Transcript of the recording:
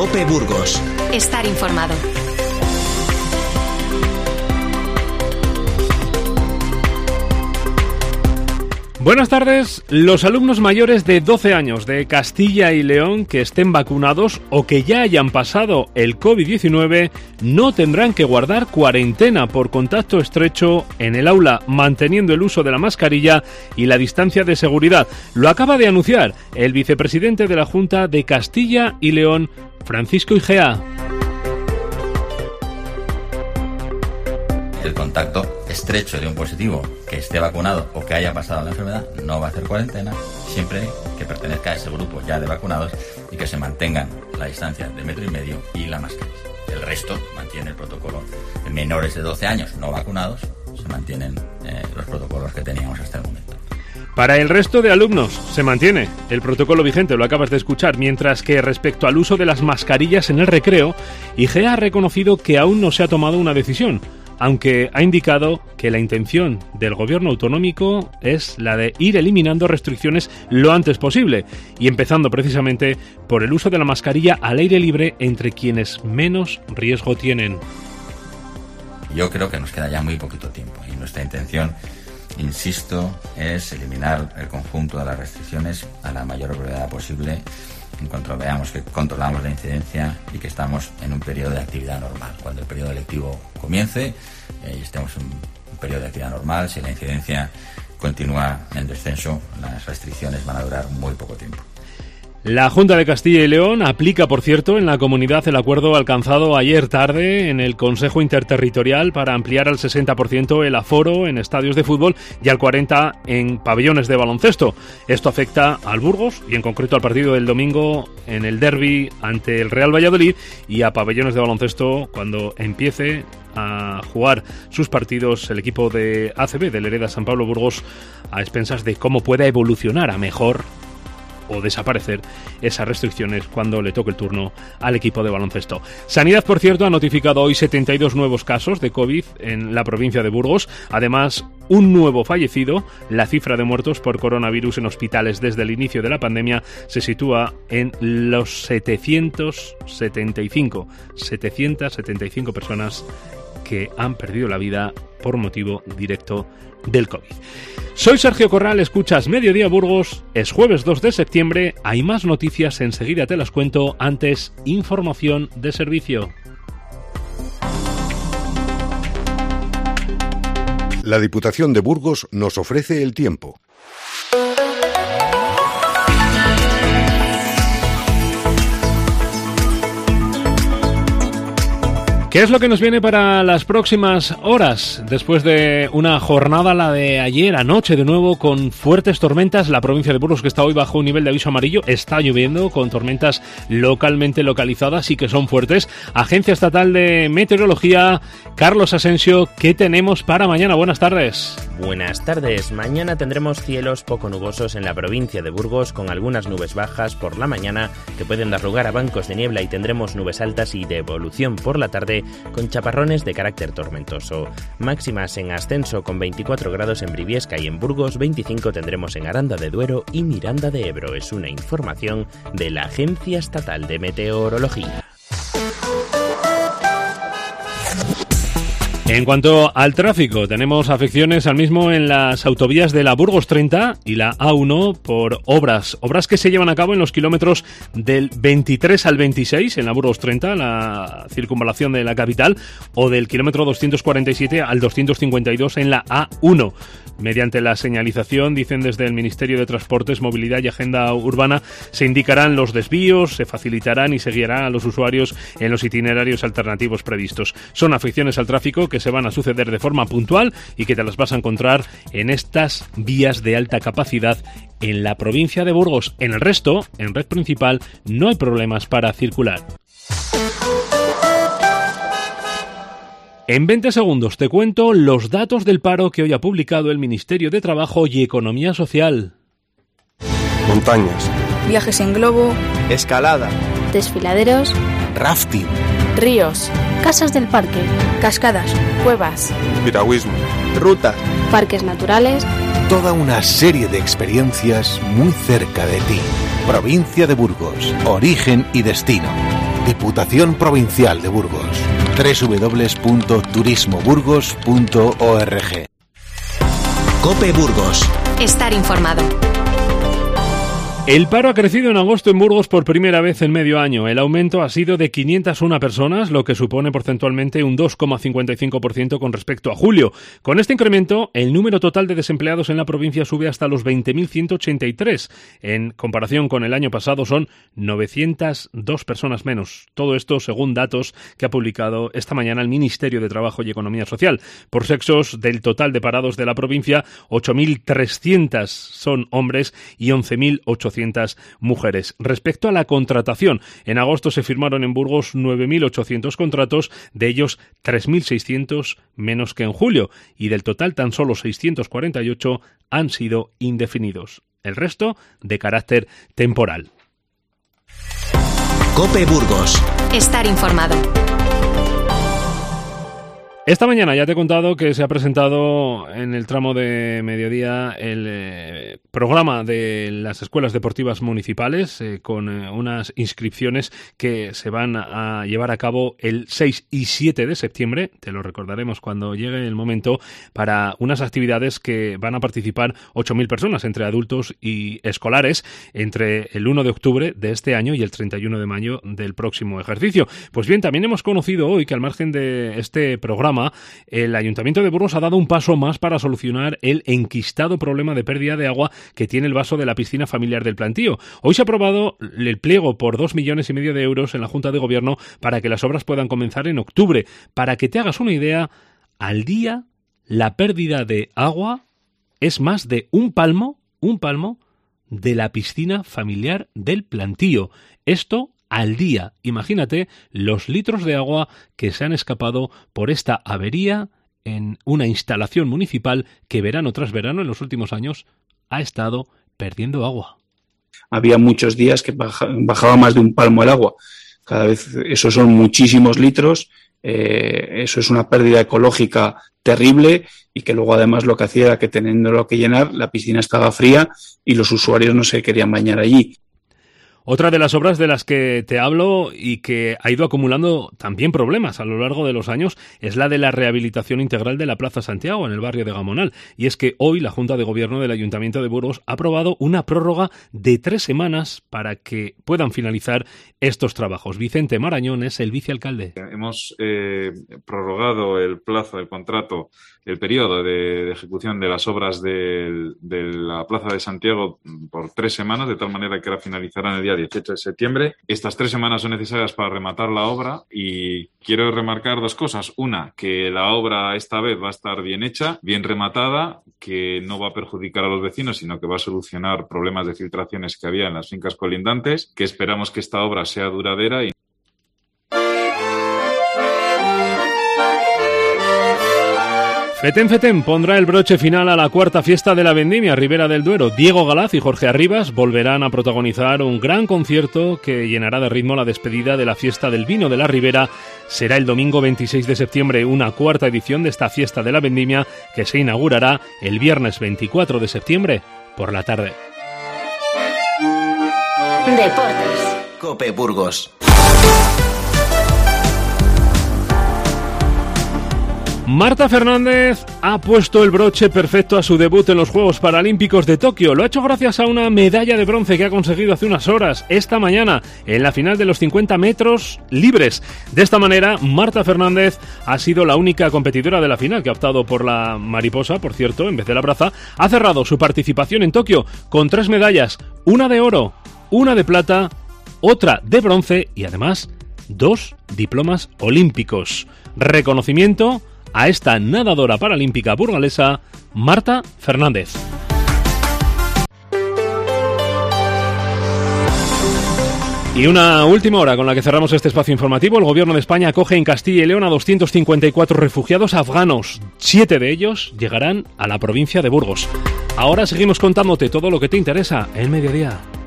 COPE Burgos. Estar informado. Buenas tardes. Los alumnos mayores de 12 años de Castilla y León que estén vacunados o que ya hayan pasado el COVID-19 no tendrán que guardar cuarentena por contacto estrecho en el aula, manteniendo el uso de la mascarilla y la distancia de seguridad. Lo acaba de anunciar el vicepresidente de la Junta de Castilla y León, Francisco Igea. El contacto estrecho de un positivo que esté vacunado o que haya pasado la enfermedad no va a hacer cuarentena, siempre que pertenezca a ese grupo ya de vacunados y que se mantengan la distancia de 1,5 metros y la mascarilla. El resto mantiene el protocolo. En menores de 12 años no vacunados se mantienen los protocolos que teníamos hasta el momento. Para el resto de alumnos se mantiene el protocolo vigente, lo acabas de escuchar, mientras que respecto al uso de las mascarillas en el recreo, IGEA ha reconocido que aún no se ha tomado una decisión, aunque ha indicado que la intención del gobierno autonómico es la de ir eliminando restricciones lo antes posible, y empezando precisamente por el uso de la mascarilla al aire libre entre quienes menos riesgo tienen. Yo creo que nos queda ya muy poquito tiempo y nuestra intención, insisto, es eliminar el conjunto de las restricciones a la mayor brevedad posible en cuanto veamos que controlamos la incidencia y que estamos en un periodo de actividad normal. Cuando el periodo lectivo comience y estemos en un periodo de actividad normal, si la incidencia continúa en descenso, las restricciones van a durar muy poco tiempo. La Junta de Castilla y León aplica, por cierto, en la comunidad el acuerdo alcanzado ayer tarde en el Consejo Interterritorial para ampliar al 60% el aforo en estadios de fútbol y al 40% en pabellones de baloncesto. Esto afecta al Burgos y en concreto al partido del domingo en el derbi ante el Real Valladolid y a pabellones de baloncesto cuando empiece a jugar sus partidos el equipo de ACB, del Hereda San Pablo Burgos, a expensas de cómo pueda evolucionar a mejor o desaparecer esas restricciones cuando le toque el turno al equipo de baloncesto. Sanidad, por cierto, ha notificado hoy 72 nuevos casos de COVID en la provincia de Burgos. Además, un nuevo fallecido. La cifra de muertos por coronavirus en hospitales desde el inicio de la pandemia se sitúa en los 775 personas que han perdido la vida por motivo directo del COVID. Soy Sergio Corral, escuchas Mediodía Burgos, es jueves 2 de septiembre, hay más noticias, enseguida te las cuento, antes información de servicio. La Diputación de Burgos nos ofrece el tiempo. ¿Qué es lo que nos viene para las próximas horas? Después de una jornada, la de ayer, anoche de nuevo, con fuertes tormentas, la provincia de Burgos, que está hoy bajo un nivel de aviso amarillo, está lloviendo con tormentas localmente localizadas y que son fuertes. Agencia Estatal de Meteorología, Carlos Asensio, ¿qué tenemos para mañana? Buenas tardes. Buenas tardes. Mañana tendremos cielos poco nubosos en la provincia de Burgos, con algunas nubes bajas por la mañana que pueden dar lugar a bancos de niebla, y tendremos nubes altas y de evolución por la tarde con chaparrones de carácter tormentoso. Máximas en ascenso con 24 grados en Briviesca y en Burgos, 25 tendremos en Aranda de Duero y Miranda de Ebro. Es una información de la Agencia Estatal de Meteorología. En cuanto al tráfico, tenemos afecciones al mismo en las autovías de la Burgos 30 y la A1 por obras que se llevan a cabo en los kilómetros del 23 al 26 en la Burgos 30, la circunvalación de la capital, o del kilómetro 247 al 252 en la A1. Mediante la señalización, dicen desde el Ministerio de Transportes, Movilidad y Agenda Urbana, se indicarán los desvíos, se facilitarán y se guiará a los usuarios en los itinerarios alternativos previstos. Son afecciones al tráfico que se van a suceder de forma puntual y que te las vas a encontrar en estas vías de alta capacidad en la provincia de Burgos. En el resto, en red principal, no hay problemas para circular. En 20 segundos te cuento los datos del paro que hoy ha publicado el Ministerio de Trabajo y Economía Social. Montañas. Viajes en globo. Escalada. Desfiladeros. Rafting. Ríos. Casas del parque. Cascadas. Cuevas. Piragüismo. Rutas. Parques naturales. Toda una serie de experiencias muy cerca de ti. Provincia de Burgos. Origen y destino. Diputación Provincial de Burgos. www.turismoburgos.org. COPE Burgos. Estar informado. El paro ha crecido en agosto en Burgos por primera vez en medio año. El aumento ha sido de 501 personas, lo que supone porcentualmente un 2,55% con respecto a julio. Con este incremento, el número total de desempleados en la provincia sube hasta los 20.183. En comparación con el año pasado, son 902 personas menos. Todo esto según datos que ha publicado esta mañana el Ministerio de Trabajo y Economía Social. Por sexos, del total de parados de la provincia, 8.300 son hombres y 11.800 mujeres. Respecto a la contratación, en agosto se firmaron en Burgos 9.800 contratos, de ellos 3.600 menos que en julio, y del total tan solo 648 han sido indefinidos. El resto de carácter temporal. COPE Burgos. Estar informado. Esta mañana ya te he contado que se ha presentado en el tramo de mediodía el programa de las escuelas deportivas municipales con unas inscripciones que se van a llevar a cabo el 6 y 7 de septiembre. Te lo recordaremos cuando llegue el momento, para unas actividades que van a participar 8.000 personas entre adultos y escolares entre el 1 de octubre de este año y el 31 de mayo del próximo ejercicio. Pues bien, también hemos conocido hoy que al margen de este programa, el Ayuntamiento de Burgos ha dado un paso más para solucionar el enquistado problema de pérdida de agua que tiene el vaso de la piscina familiar del Plantío. Hoy se ha aprobado el pliego por 2,5 millones de euros en la Junta de Gobierno para que las obras puedan comenzar en octubre. Para que te hagas una idea, al día la pérdida de agua es más de un palmo de la piscina familiar del Plantío. Esto al día. Imagínate los litros de agua que se han escapado por esta avería en una instalación municipal que verano tras verano en los últimos años ha estado perdiendo agua. Había muchos días que bajaba más de un palmo el agua. Cada vez, eso son muchísimos litros. Eso es una pérdida ecológica terrible, y que luego además lo que hacía era que, teniéndolo que llenar, la piscina estaba fría y los usuarios no se querían bañar allí. Otra de las obras de las que te hablo y que ha ido acumulando también problemas a lo largo de los años es la de la rehabilitación integral de la Plaza Santiago en el barrio de Gamonal. Y es que hoy la Junta de Gobierno del Ayuntamiento de Burgos ha aprobado una prórroga de 3 semanas para que puedan finalizar estos trabajos. Vicente Marañón es el vicealcalde. Hemos prorrogado el plazo del contrato, el periodo de ejecución de las obras de la Plaza de Santiago por 3 semanas, de tal manera que ahora finalizarán el día 18 de septiembre. Estas 3 semanas son necesarias para rematar la obra, y quiero remarcar 2 cosas. Una, que la obra esta vez va a estar bien hecha, bien rematada, que no va a perjudicar a los vecinos, sino que va a solucionar problemas de filtraciones que había en las fincas colindantes, que esperamos que esta obra sea duradera. FETEN pondrá el broche final a la 4ª fiesta de la Vendimia Ribera del Duero. Diego Galaz y Jorge Arribas volverán a protagonizar un gran concierto que llenará de ritmo la despedida de la fiesta del vino de la Ribera. Será el domingo 26 de septiembre, una 4ª edición de esta fiesta de la Vendimia que se inaugurará el viernes 24 de septiembre por la tarde. Deportes. COPE Burgos. Marta Fernández ha puesto el broche perfecto a su debut en los Juegos Paralímpicos de Tokio. Lo ha hecho gracias a una medalla de bronce que ha conseguido hace unas horas, esta mañana, en la final de los 50 metros libres. De esta manera, Marta Fernández ha sido la única competidora de la final que ha optado por la mariposa, por cierto, en vez de la braza. Ha cerrado su participación en Tokio con 3 medallas, una de oro, una de plata, otra de bronce y además 2 diplomas olímpicos. Reconocimiento a esta nadadora paralímpica burgalesa, Marta Fernández. Y una última hora con la que cerramos este espacio informativo. El Gobierno de España acoge en Castilla y León a 254 refugiados afganos. 7 de ellos llegarán a la provincia de Burgos. Ahora seguimos contándote todo lo que te interesa en Mediodía.